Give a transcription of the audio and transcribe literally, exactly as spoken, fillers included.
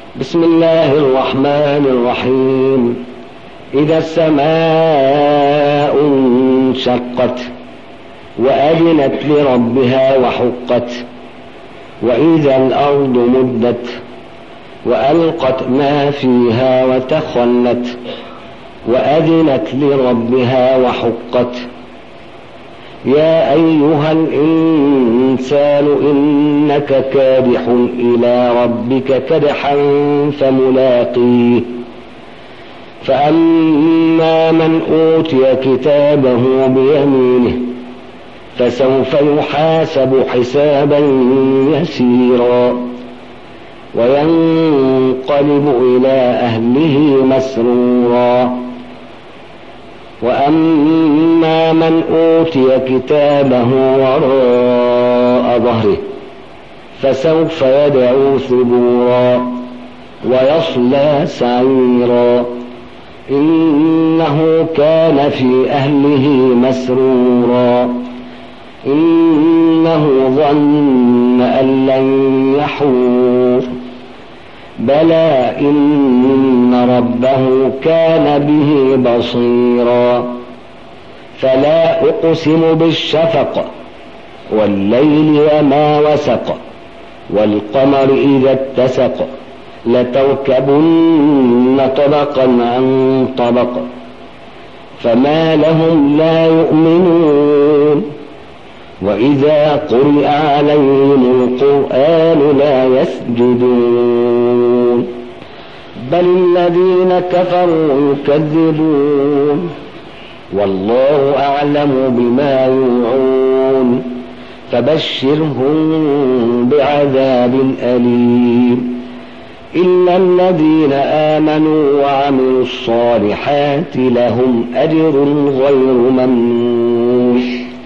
بسم الله الرحمن الرحيم. إذا السماء انشقت وأذنت لربها وحقت، وإذا الأرض مدت وألقت ما فيها وتخلت وأذنت لربها وحقت. يا أيها الإنسان إنك كادح إلى ربك كدحا فملاقيه. فأما من أوتي كتابه بيمينه فسوف يحاسب حسابا يسيرا وينقلب إلى أهله مسرورا. وأما من أوتي كتابه وراء ظهره فسوف يدعو ثبورا ويصلى سعيرا، إنه كان في أهله مسرورا، إنه ظن أن لن يحور. بلى إن ربه كان به بصيرا. فلا أقسم بالشفق والليل وما وسق والقمر إذا اتسق لتركبن طبقا عن طبق فما لهم لا يؤمنون. وإذا قرئ عليهم القرآن لا يسجدون بل الذين كفروا يكذبون والله أعلم بما يوعون. فبشرهم بعذاب أليم إلا الذين آمنوا وعملوا الصالحات لهم أجر غير ممنون.